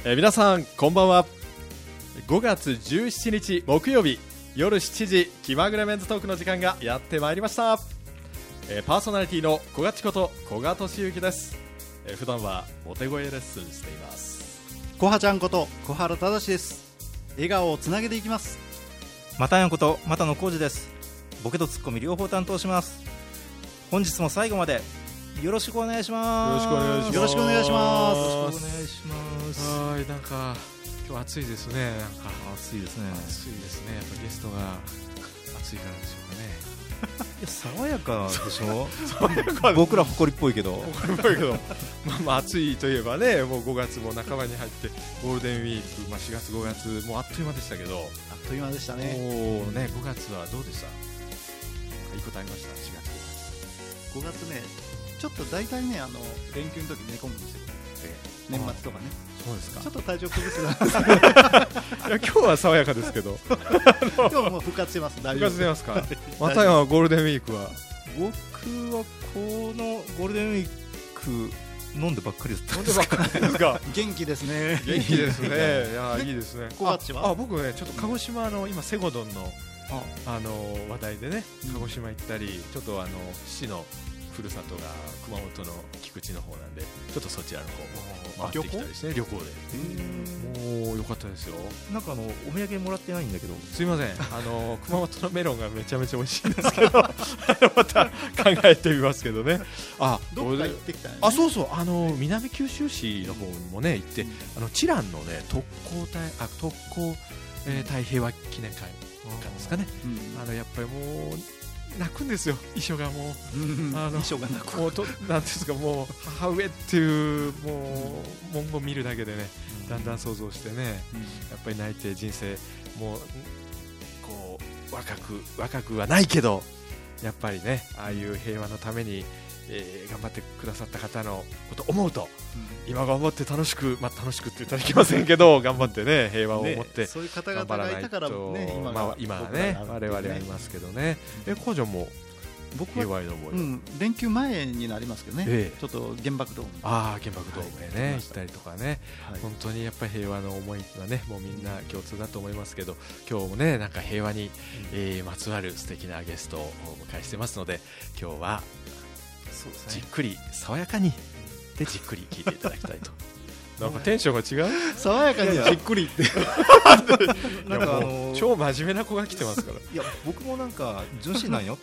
皆さんこんばんは。5月17日木曜日夜7時、気まぐれメンズトークの時間がやってまいりました。パーソナリティの小賀千こと小賀俊之です。普段はモテ声レッスンしています。 小葉ちゃんこと小原正です。笑顔をつなげていきます。 またやんこと又野浩二です。ボケとツッコミ両方担当します。本日も最後までよろしくお願いします。 よろしくお願いします。 よろしくお願いします。 はい、なんか今日暑いですね。なんか暑いですね。 暑いですね。やっぱゲストが暑いからでしょうかね。 いや爽やかでしょ僕ら誇りっぽいけどまあ暑いといえばね、もう5月も半ばに入ってゴールデンウィーク、4月5月もうあっという間でしたけど、 あっという間でしたね。 もうね、5月はどうでした？いいことありました？4月 5月ね、ちょっと大体ね、連休の時寝込むんですよ。年末とかね。 そうですか。 ちょっと体調崩すな。 いや今日は爽やかですけど今日も復活してます。大丈夫。 復活してますか？またやゴールデンウィークは僕はこのゴールデンウィーク飲んでばっかりだったんですか？ 元気ですね。 元気ですね。いやいいですね。 小鉢は？ 僕ね、ちょっと鹿児島の今セゴドンの話題でね、鹿児島行ったり、ちょっと父のふるさとが熊本の菊池の方なんで、ちょっとそちらの方も回ってきたりしてね、旅行で。もう良かったですよ。 なんかお土産もらってないんだけど。 すいません。熊本のメロンがめちゃめちゃ美味しいんですけどまた考えてみますけどね。 どっか行ってきたね。 そうそう、南九州市の方にもね行って、知覧のね特攻隊平和記念会館ですかね。やっぱりもう泣くんですよ、遺書がもう、 遺書が泣く。 もうなんですか、もう母上っていうもう文言見るだけでね、だんだん想像してね、やっぱり泣いて人生もうこう若くはないけど、やっぱりね、ああいう平和のために頑張ってくださった方のことを思うと、今頑張って楽しくって言ったらいけませんけど頑張ってね、平和を持ってそういう方々がいたからね、 今はね我々はいますけどね。工場も僕は平和への思い、 連休前になりますけどね、ちょっと原爆ドーム、 原爆ドームへね行ったりとかね、本当にやっぱり平和の思いはね、もうみんな共通だと思いますけど、今日もねなんか平和にまつわる素敵なゲストをお迎えしてますので、今日はじっくり爽やかにでじっくり聞いていただきたいと。なんかテンションが違う。 爽やかにじっくりってなんか超真面目な子が来てますから。 いや僕もなんか純真なんよ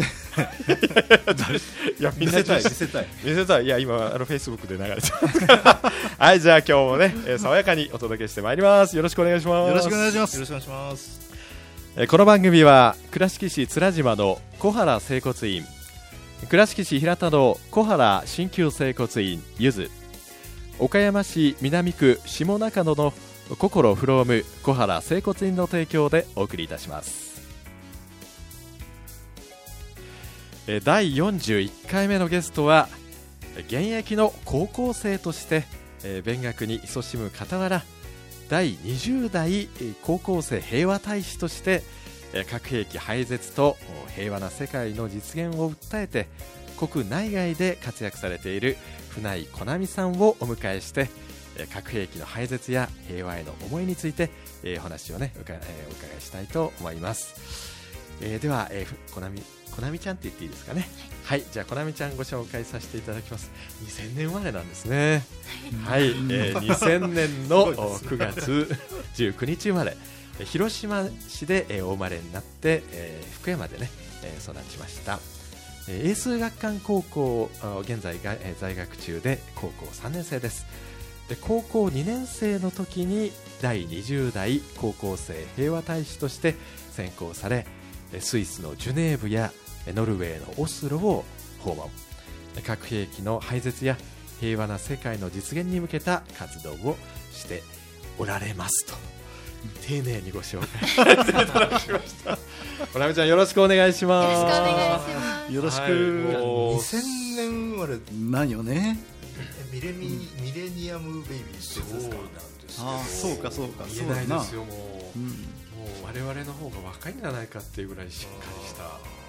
いやみんな見せたい。 いや今フェイスブックで流れてますからはい、じゃあ今日もね、爽やかにお届けしてまいります。よろしくお願いします。 よろしくお願いします。 よろしくお願いします。 この番組は倉敷市津良島の小原整骨院、倉敷市平田の小原鍼灸整骨院ゆず、岡山市南区下中野の心フローム小原整骨院の提供でお送りいたします。第41回目のゲストは現役の高校生として勉学に勤しむ傍ら、第20代高校生平和大使として核兵器廃絶と平和な世界の実現を訴えて国内外で活躍されている船井小波さんをお迎えして、核兵器の廃絶や平和への思いについてお話をねお伺いしたいと思います。では、小波ちゃんって言っていいですかね。はい、じゃあ小波ちゃんご紹介させていただきます。2000年生まれなんですね。はい、2000年の9月19日生まれ、広島市でお生まれになって、福山でね育ちました。英数学館高校、現在が在学中で高校3年生です。で高校2年生の時に第20代高校生平和大使として選考され、スイスのジュネーブやノルウェーのオスロを訪問、核兵器の廃絶や平和な世界の実現に向けた活動をしておられますと、丁寧にご紹介していただきました。小波ちゃんよろしくお願いします。 よろしくお願いします。 よろしく。 2000年生まれ何よね。 ミレニアムベイビーってやつですか。 そうかそうか。 言えないですよ。もう我々の方が若いんじゃないかっていうぐらいしっかりした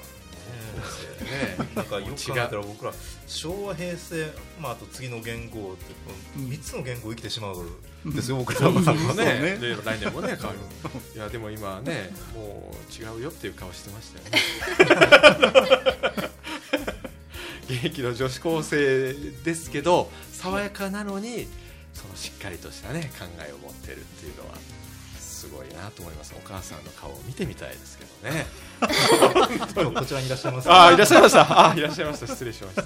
なんかよく考えたら僕ら昭和平成、あと次の元号って3つの元号生きてしまうんですよ、僕らはね。で来年もね変わる。いやでも今ねもう違うよっていう顔してましたよね。現役の女子高生ですけど爽やかなのにそのしっかりとしたね考えを持ってるっていうのはすごいなと思います。お母さんの顔を見てみたいですけどね。 こちらにいらっしゃいます。 いらっしゃいました。いらっしゃいました。失礼しました。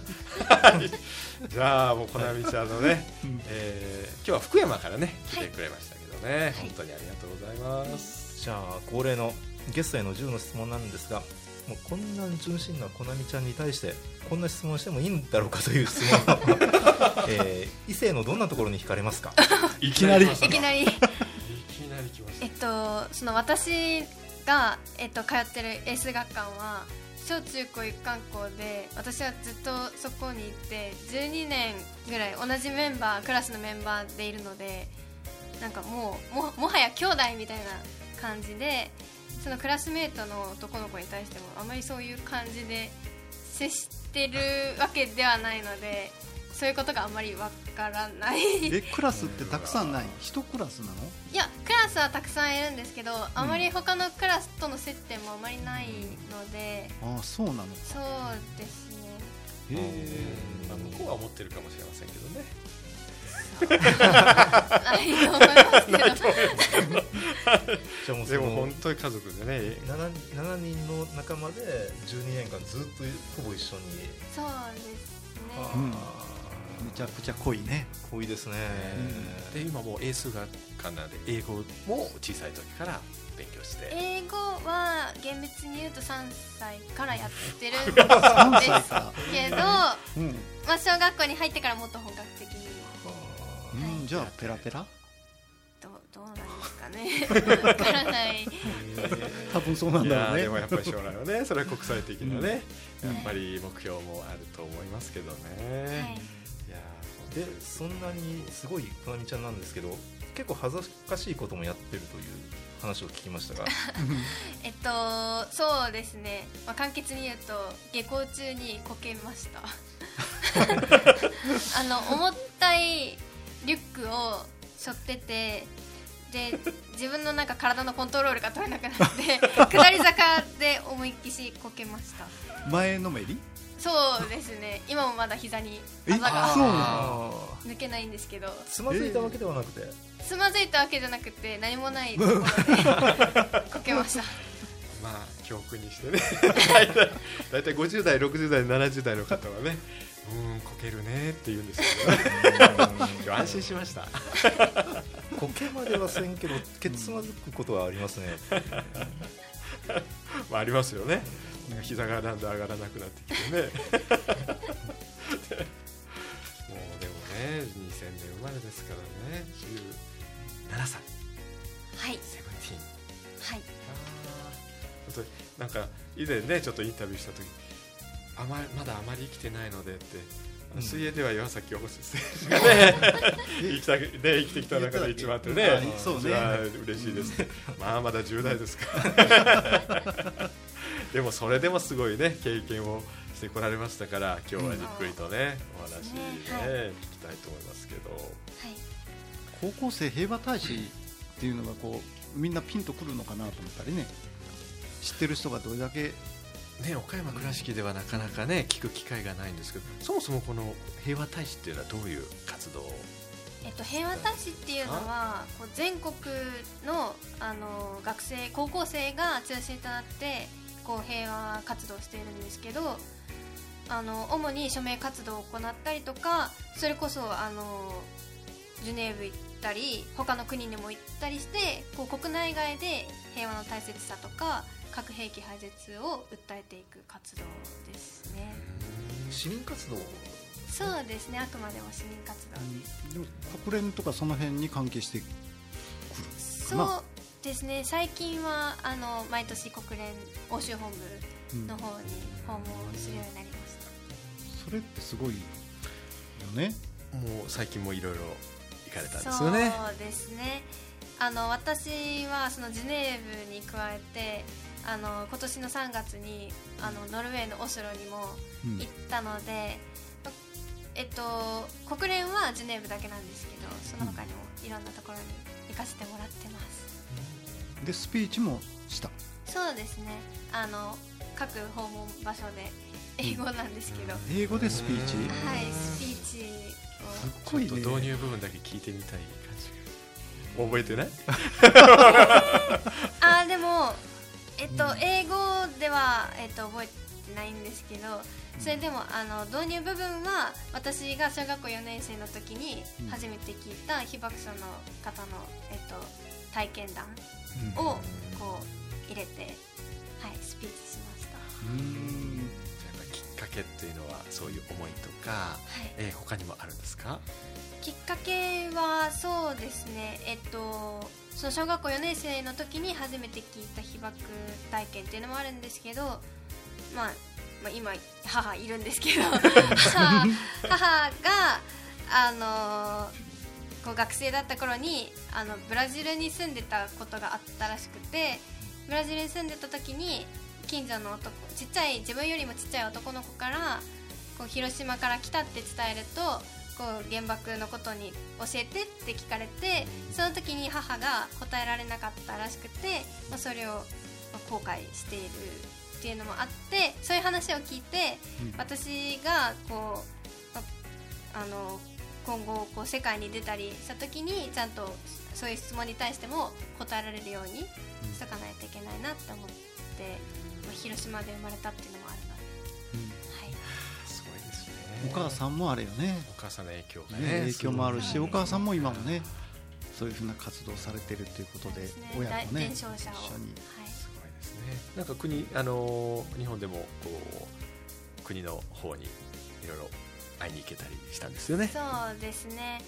じゃあもうこなみちゃんのね、今日は福山からね来てくれましたけどね、本当にありがとうございます。 じゃあ恒例のゲストへの10の質問なんですが、もうこんな純真なこなみちゃんに対してこんな質問してもいいんだろうかという質問。異性のどんなところに惹かれますか？ いきなりいきなり来ました。 その私が、通ってるエース学館は小中高一貫校で、私はずっとそこに行って12年ぐらい同じメンバークラスのメンバーでいるので、なんかもはや兄弟みたいな感じで、そのクラスメートの男の子に対してもあまりそういう感じで接してるわけではないので、そういうことがあまりわからない。 クラスってたくさんない？一クラスなの？ いや、クラスはたくさんいるんですけど、あまり他のクラスとの接点もあまりないので。 ああ、そうなのか。 そうですね。 向こうは思ってるかもしれませんけどね。 ないと思いますけど。 でも本当に家族でね、 7人の仲間で12年間ずっとほぼ一緒に。 そうですね。 めちゃくちゃ濃いね。 濃いですね。 で今もうエース学科なので英語も小さい時から勉強して。 英語は厳密に言うと3歳からやってるんですけど、小学校に入ってからもっと本格的に。 じゃあペラペラ？ どうなんですかね。わからない。 多分そうなんだろうね。 でもやっぱり将来はね、それは国際的なね、やっぱり目標もあると思いますけどね。 でそんなにすごいこなみちゃんなんですけど、結構恥ずかしいこともやってるという話を聞きましたが。 そうですね、簡潔に言うと下校中にこけました。重たいリュックを背負ってて、で自分のなんか体のコントロールが取れなくなって下り坂で思いっきしこけました。 前のめり？ そうですね、今もまだ膝にあざが抜けないんですけど。 つまずいたわけではなくて、 つまずいたわけじゃなくて何もないところでこけました。 教訓にしてね。だいたい50代60代70代の方はね、こけるねって言うんですけど、安心しました。 こけまではせんけどけつまずくことはありますね。 ありますよね。膝がだんだん上がらなくなってきてね。もうでもね、2000年生まれですからね、17歳。 はい。 セブンティーン。 はい。 なんか以前ねちょっとインタビューした時、まだあまり生きてないのでって、水泳では岩崎恭子選手がね生きてきた中で一番ってね、 そうね、 嬉しいです。まだ10代ですから。でもそれでもすごいね経験をしてこられましたから、今日はじっくりとねお話ね聞きたいと思いますけど、 高校生平和大使っていうのがこうみんなピンとくるのかなと思ったりね、知ってる人がどれだけね、岡山倉敷ではなかなかね聞く機会がないんですけど、そもそもこの平和大使っていうのはどういう活動を？ 平和大使っていうのはこう全国の、学生高校生が中心となってこう平和活動をしているんですけど、主に署名活動を行ったりとか、それこそジュネーブ行ったり他の国にも行ったりして、こう国内外で平和の大切さとか核兵器廃絶を訴えていく活動ですね。 市民活動？ そうですね、あくまでも市民活動です。 でも国連とかその辺に関係してくるかな？ そうですね、最近は毎年国連欧州本部の方に訪問するようになりました。 それってすごいよね。 もう最近もいろいろ行かれたんですよね。 そうですね、私はそのジュネーブに加えて今年の3月にノルウェーのオスロにも行ったので、国連はジュネーブだけなんですけど、その他にもいろんなところに行かせてもらってます。 でスピーチもした。 そうですね、各訪問場所で英語なんですけど、 英語でスピーチ。 はい、スピーチをすっごいね。 ちょっと導入部分だけ聞いてみたい感じが。覚えてない？ でも英語では覚えてないんですけど、それでも導入部分は私が小学校4年生の時に初めて聞いた被爆者の方の体験談をこう入れて、はい、スピーチしました。 やっぱきっかけっていうのはそういう思いとか、はい、他にもあるんですか？ きっかけはそうですね、その小学校4年生の時に初めて聞いた被爆体験っていうのもあるんですけど、まあ今母いるんですけど母がこう学生だった頃にブラジルに住んでたことがあったらしくて、ブラジルに住んでた時に近所のちっちゃい自分よりもちっちゃい男の子からこう広島から来たって伝えるとこう原爆のことに教えてって聞かれて、その時に母が答えられなかったらしくて、それを後悔しているっていうのもあって、そういう話を聞いて、私がこう今後こう世界に出たりした時にちゃんとそういう質問に対しても答えられるようにしとかないといけないなって思って、広島で生まれたっていうのもあるので、はい、 すごいですね。 お母さんもあれよね、 お母さんの影響がね、 影響もあるし、お母さんも今もねそういうふうな活動されてるということで、親とね一緒に、 すごいですね。なんか日本でもこう国の方にいろいろ会いに行けたりしたんですよね。 そうですね、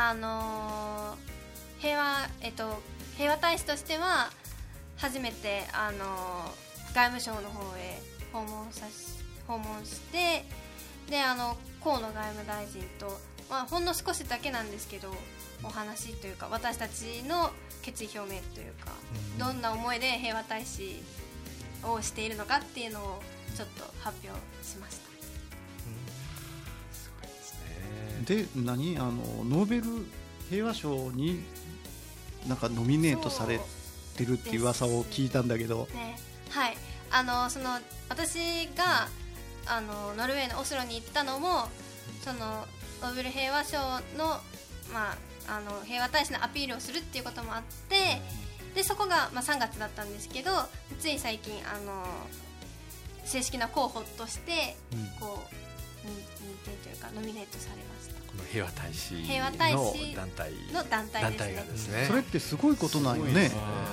平和大使としては初めて外務省の方へ訪問して、で河野外務大臣と、ほんの少しだけなんですけどお話というか、私たちの決意表明というか、どんな思いで平和大使をしているのかっていうのをちょっと発表しました。 すごいですね。 でノーベル平和賞になんかノミネートされてるっていう噂を聞いたんだけど、 ね、はい、その私がノルウェーのオスロに行ったのもそのノーベル平和賞の、平和大使のアピールをするっていうこともあって、でそこが、3月だったんですけど、つい最近正式な候補としてこう認定というかノミネートされました。 この平和大使の団体ですね。 それってすごいことなんよね。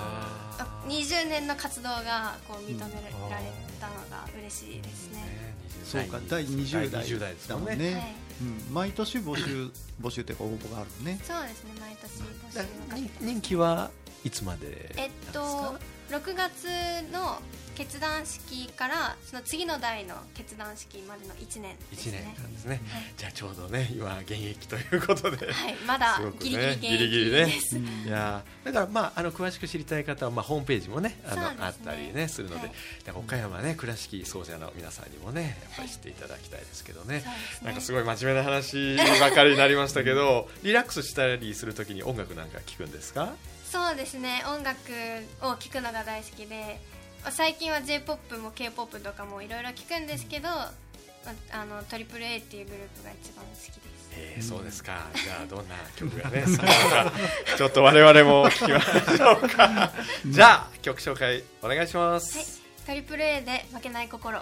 20年の活動がこう認められたのが嬉しいですね。 そうか、第20代だもんね、 はい、 毎年募集というか応募があるね。 そうですね、毎年募集をかけて。 任期はいつまでですか ？6月の決断式からその次の代の決断式までの1年ですね。 1年なんですね、はい、じゃあちょうどね今現役ということで、 はい、まだギリギリ現役です。 いやだから詳しく知りたい方はホームページもねあったりねするので、はい、岡山ね倉敷奏者の皆さんにもねやっぱり知っていただきたいですけどね、はい、なんかすごい真面目な話ばかりになりましたけどリラックスしたりするときに音楽なんか聞くんですか？ そうですね、音楽を聴くのが大好きで、最近は J-POP も K-POP とかもいろいろ聴くんですけど、AAA っていうグループが一番好きです。 そうですか。じゃあどんな曲がね好きなのかちょっと我々も聴きましょうか。じゃあ曲紹介お願いします。 はい、AAA で負けない心。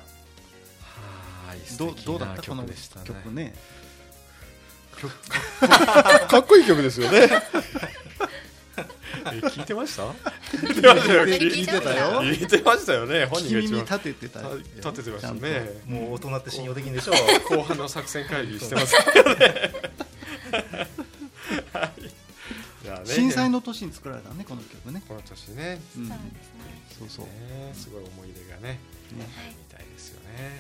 どうだったこの曲ね。 かっこいい曲ですよね。聞いてました？聞いてましたよね。本人が一番立ててた。 立ててましたね。 もう大人って信用できんでしょう。 後半の作戦会議してますからね。 震災の年に作られたねこの曲ね。 この年ね。 そうそう。 すごい思い出がねみたいですよね。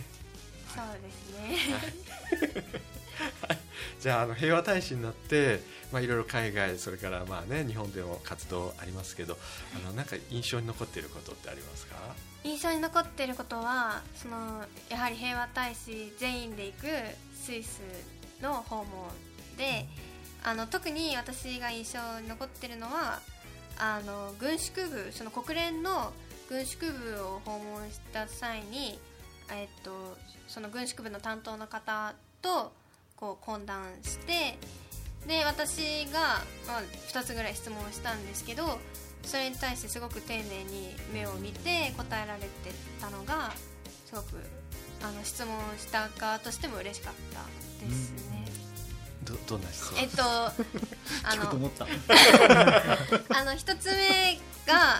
そうですね。 じゃあ平和大使になっていろいろ海外それから日本でも活動ありますけど、なんか印象に残っていることってありますか？ 印象に残っていることはやはり平和大使全員で行くスイスの訪問で、特に私が印象に残っているのは軍縮部、国連の軍縮部を訪問した際に、その軍縮部の担当の方とこう懇談して、で私が、2つぐらい質問をしたんですけど、それに対してすごく丁寧に目を見て答えられてたのがすごく質問した側としても嬉しかったですね。 どんな質問？ 聞くと思った一つ目が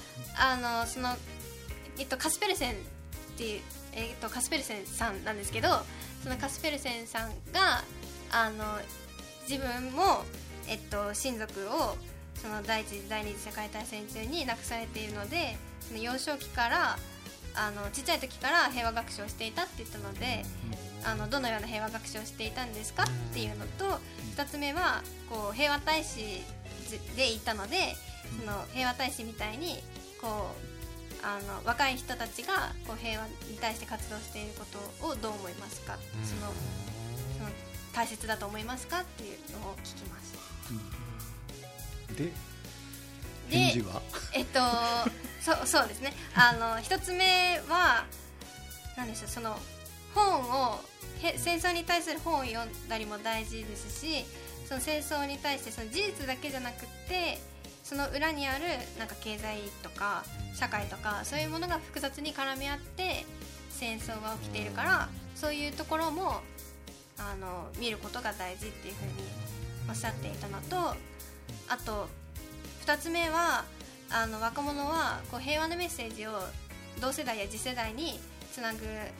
カスペルセンっていう、カスペルセンさんなんですけど、そのカスペルセンさんが自分も、親族をその第一次第二次世界大戦中に亡くされているので、その幼少期からちっちゃい時から平和学習をしていたって言ったので、どのような平和学習をしていたんですかっていうのと、2つ目はこう平和大使でいたので、その平和大使みたいにこう若い人たちがこう平和に対して活動していることをどう思いますか、その大切だと思いますかっていうのを聞きました。 で返事はそうですね、一つ目は何でしょう、その本を戦争に対する本を読んだりも大事ですし、その戦争に対してその事実だけじゃなくてその裏にあるなんか経済とか社会とかそういうものが複雑に絡み合って戦争が起きているから、そういうところも見ることが大事っていうふうにおっしゃっていたのと、あと2つ目は若者はこう平和のメッセージを同世代や次世代につな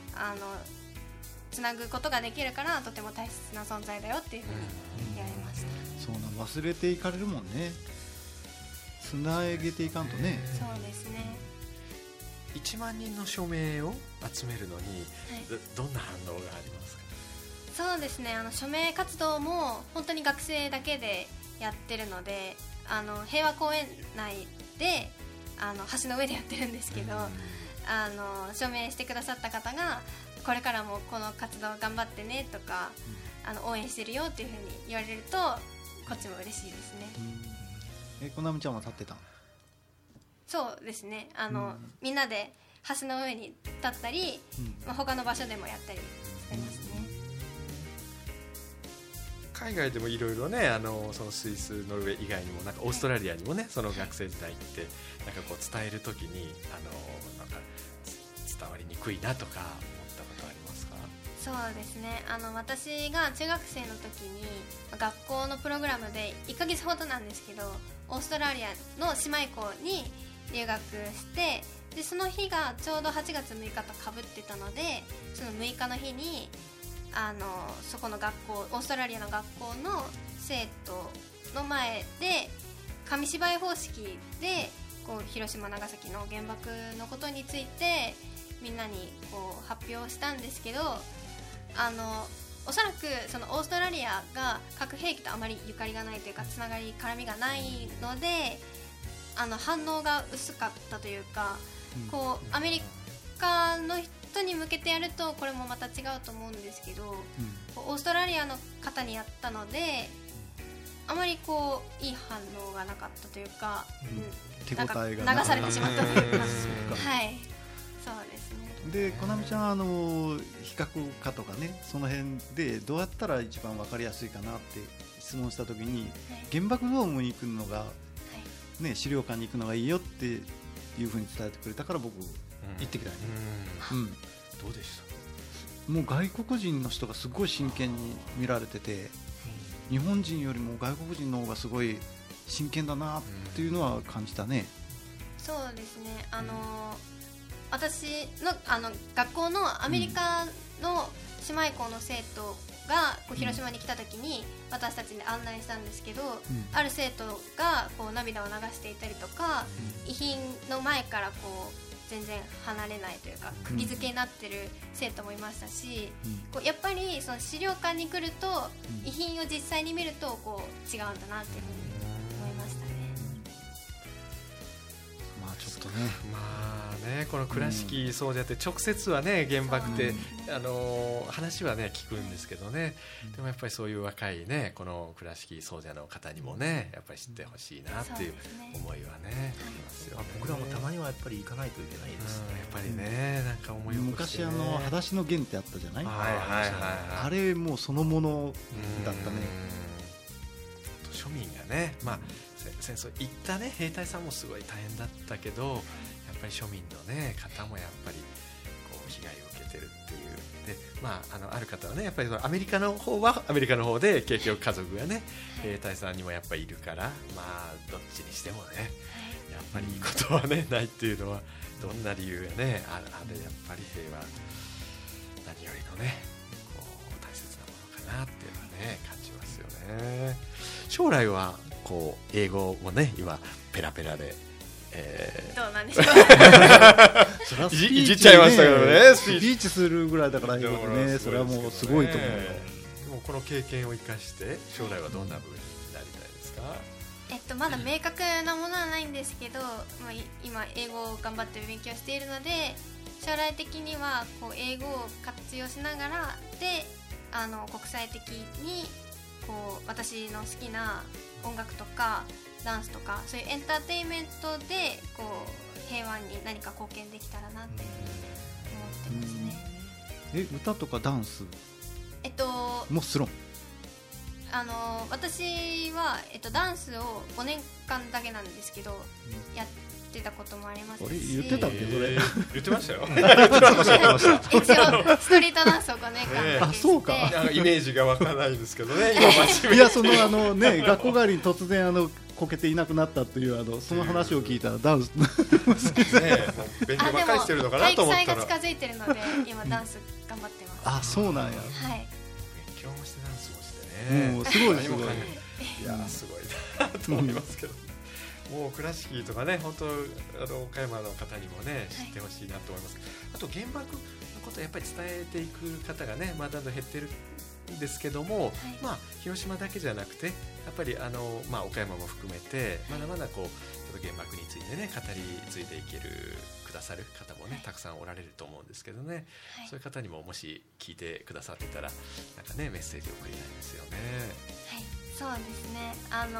ぐことができるからとても大切な存在だよっていうふうに言われました。 そうなん、忘れていかれるもんね、つなげていかんとね。 そうですね。 1万人の署名を集めるのに、どんな反応がありますか？ そうですね、署名活動も本当に学生だけでやってるので、平和公園内で橋の上でやってるんですけど、署名してくださった方がこれからもこの活動頑張ってねとか、応援してるよっていうふうに言われるとこっちも嬉しいですね。 こなみちゃんは立ってた？ そうですね、みんなで橋の上に立ったり、他の場所でもやったりしてますね。 海外でもいろいろね、そのスイス、ノルウェー以外にもなんかオーストラリアにもね、その学生時代ってなんかこう伝えるときになんか伝わりにくいなとか思ったことありますか？ そうですね、私が中学生の時に学校のプログラムで1ヶ月ほどなんですけど、オーストラリアの姉妹校に留学して、でその日がちょうど8月6日とかぶってたので、その6日の日にそこの学校、オーストラリアの学校の生徒の前で紙芝居方式でこう広島長崎の原爆のことについてみんなにこう発表したんですけど、おそらくそのオーストラリアが核兵器とあまりゆかりがないというかつながり絡みがないので、反応が薄かったというか、こうアメリカの人に向けてやるとこれもまた違うと思うんですけど、オーストラリアの方にやったのであまりこういい反応がなかったというか、 手応えがなんか流されてしまったというかはい、そうですね。 でこなみちゃん比較化とかね、その辺でどうやったら一番分かりやすいかなって質問したときに、原爆ドームに行くのが、資料館に行くのがいいよっていうふうに伝えてくれたから僕行ってきたんや、 どうでした？ もう外国人の人がすごい真剣に見られてて、日本人よりも外国人の方がすごい真剣だなっていうのは感じたね。 そうですね、私の学校のアメリカの姉妹校の生徒がこう広島に来た時に私たちに案内したんですけど、ある生徒がこう涙を流していたりとか、遺品の前からこう全然離れないというか釘付けになってる生徒もいましたし、こうやっぱりその資料館に来ると、遺品を実際に見るとこう違うんだなっていうふうに思いましたね。 まあちょっとね、 まあね、この倉敷総社って直接はね原爆って話はね聞くんですけどね、でもやっぱりそういう若いねこの倉敷総社の方にもねやっぱり知ってほしいなっていう思いはねありますよね。 僕らもたまにはやっぱり行かないといけないですね。 やっぱりねなんか思い起こしてね、 昔裸足の弦ってあったじゃない、 はいはいはいはい、 あれもうそのものだったね。 庶民がね、まあ、戦争行ったね兵隊さんもすごい大変だったけどやっぱり庶民の、ね、方もやっぱりこう被害を受けてるっていうで、まあ、ある方はねやっぱりアメリカの方はアメリカの方で結局家族がね兵隊さんにもやっぱりいるから、まあ、どっちにしてもねやっぱりいいことは、ね、ないっていうのはどんな理由がねあれやっぱり平和何よりのねこう大切なものかなっていうのはね感じますよね。将来はこう英語もね今ペラペラで、 どうなんでしょうそれはスピーチねいじっちゃいましたけどねスピーチするぐらいだから英語でね、それはもうすごいと思うよ。 でもこの経験を生かして将来はどんな風になりたいですか？ まだ明確なものはないんですけど、まあ、今英語を頑張って勉強しているので将来的にはこう英語を活用しながらで国際的にこう私の好きな音楽とかダンスとかそういうエンターテインメントでこう平和に何か貢献できたらなって思ってますね。 歌とかダンスもするん？ 私は、ダンスを5年間だけなんですけど、やってたこともありますし。 言ってたっけそれ言ってましたよ一応ストリートダンスを5年間だけして、 あそうかなんかイメージが湧かないんですけどね今真面目いやそのね学校帰りに突然こけていなくなったというその話を聞いたらダンスね勉強ばっかりしてるのかなと思ったら体育祭が近づいてるので今ダンス頑張ってます。 あそうなんや。 はい勉強もしてダンスもしてねもうすごいすごいいやすごいなと思いますけど、もう倉敷とかね本当岡山の方にもね知ってほしいなと思います、あと原爆のことをやっぱり伝えていく方がね、まあ、だんだん減ってるんですけども、まあ、広島だけじゃなくてやっぱりまあ、岡山も含めてまだまだこうちょっと原爆についてね語り継いでいけるくださる方もねたくさんおられると思うんですけどね、そういう方にももし聞いてくださってたらなんかねメッセージを送りたいですよね。 はい、そうですね。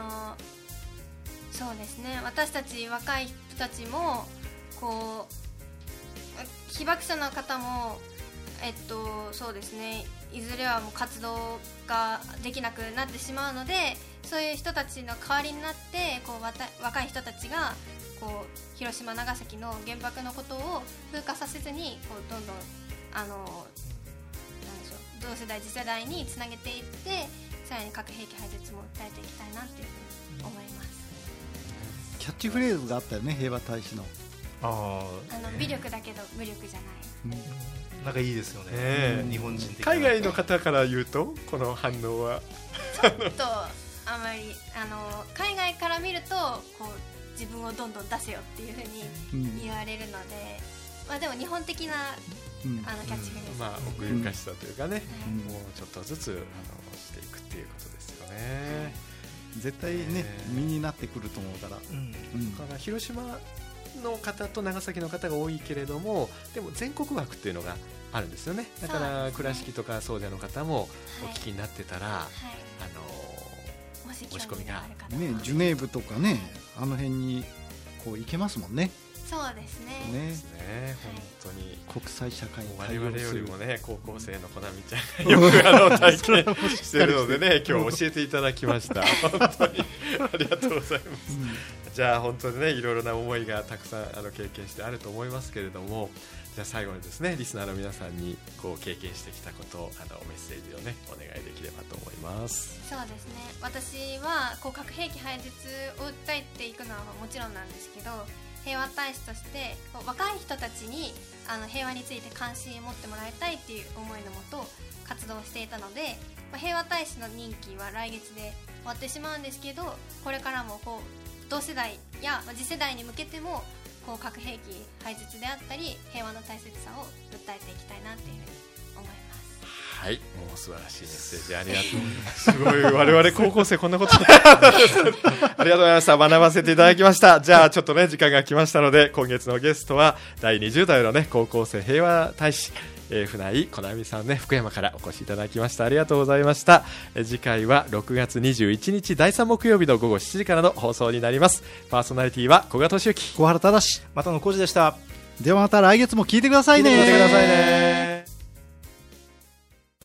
そうですね。私たち若い人たちもこう被爆者の方もそうですね。いずれはもう活動ができなくなってしまうので、そういう人たちの代わりになってこう若い人たちがこう広島長崎の原爆のことを風化させずにこうどんどんなんでしょう、同世代次世代につなげていってさらに核兵器廃絶も訴えていきたいなっていうふうに思います。 キャッチフレーズがあったよね、平和大使の。 微力だけど無力じゃない、 なんかいいですよね、日本人的な。 海外の方から言うとこの反応はちょっとあまり海外から見るとこう自分をどんどん出せよっていうふうに言われるので、まあ、でも日本的なキャッチフレーズ、 まあ、奥ゆかしさというかね、もうちょっとずつしていくっていうことですよね。 絶対ね、身になってくると思うから、だから広島の方と長崎の方が多いけれども、でも全国枠っていうのがあるんですよね。だから倉敷とか総社の方もお聞きになってたら、申し込みがね、ジュネーブとかね、あの辺にこう行けますもんね。 そうですね。 本当に国際社会に我々よりもね、高校生のコナミちゃんがよく体験しているのでね、今日教えていただきました。本当にありがとうございます。じゃあ本当にね、いろいろな思いがたくさん経験してあると思いますけれども、じゃあ最後にですね、リスナーの皆さんにこう経験してきたことをメッセージをねお願いできればと思います。 そうですね。私はこう核兵器廃絶を訴えていくのはもちろんなんですけど、平和大使として若い人たちに平和について関心を持ってもらいたいっていう思いのもと活動していたので、平和大使の任期は来月で終わってしまうんですけど、これからもこう同世代や次世代に向けてもこう核兵器廃絶であったり平和の大切さを訴えていきたいなっていうふうに思います。 はい、もう素晴らしいメッセージありがとう。すごい、我々高校生こんなことありがとうございました。学ばせていただきました。じゃあちょっとね時間が来ましたので、今月のゲストは第20代のね高校生平和大使、船井小波さんね、福山からお越しいただきました。ありがとうございました。次回は6月21日第3木曜日の午後7時からの放送になります。パーソナリティは古賀俊之、 小原忠、 またの浩二でした。 ではまた来月も聞いてくださいね。 聞いてくださいね。